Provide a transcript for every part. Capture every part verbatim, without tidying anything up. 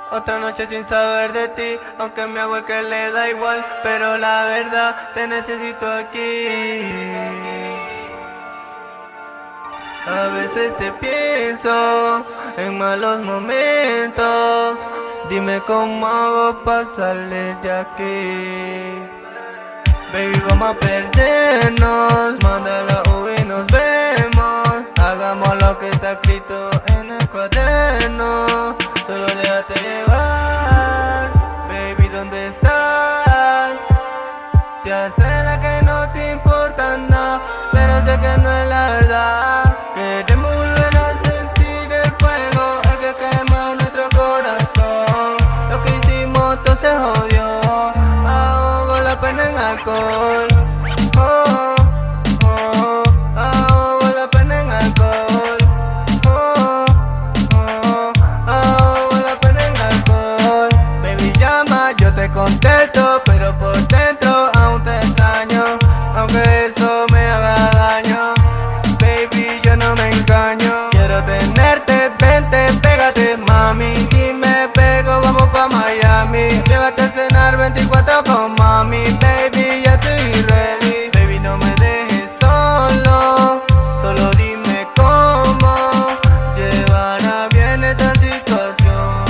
Otra noche sin saber de ti, aunque me hago el que le da igual, pero la verdad te necesito aquí. A veces te pienso en malos momentos, dime cómo hago para salir de aquí. Baby, vamos a perdernos, manda la U y nos vemos. Hagamos lo que está escrito en el cuaderno. Solo déjate llevar, baby, ¿dónde estás? Te hace la que no te importa nada, pero sé que no es la verdad. Queremos volver a sentir el fuego, el que quema nuestro corazón. Lo que hicimos todo se jodió, ahogo la pena en alcohol. Oh, oh, ahogo la pena en alcohol. Oh, oh, ahogo la pena en alcohol. Baby, llama, yo te contesto, pero por dentro aún te extraño, aunque eso me haga daño. Baby, yo no me engaño, quiero tenerte, vente, pégate, mami. Y me pego, vamos pa' Miami. Llévate a cenar veinticuatro con mami. Baby, ya estoy ready. Baby, no me dejes solo, solo dime cómo llevará bien esta situación.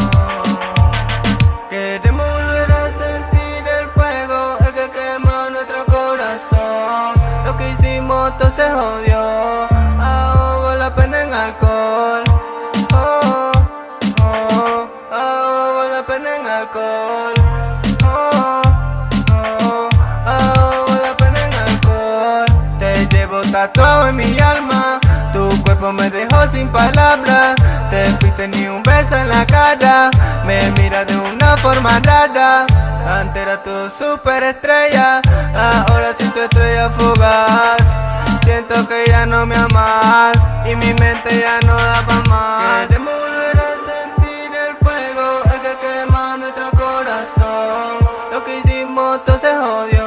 Queremos volver a sentir el fuego, el que quema nuestro corazón. Lo que hicimos todo se jodió, ahogo la pena en alcohol. Oh, oh, ahogo la pena en alcohol. Oh, oh, ahogo la pena en alcohol. Te llevo tatuado en mi alma, tu cuerpo me dejó sin palabras. Te fuiste ni un beso en la cara, me miras de una forma rara. Antes era tu superestrella, ahora soy tu estrella fugaz. Siento que ya no me amas y mi mente ya no da pa' más. Queremos volver a sentir el fuego, el que quema nuestro corazón. Lo que hicimos todo se jodió.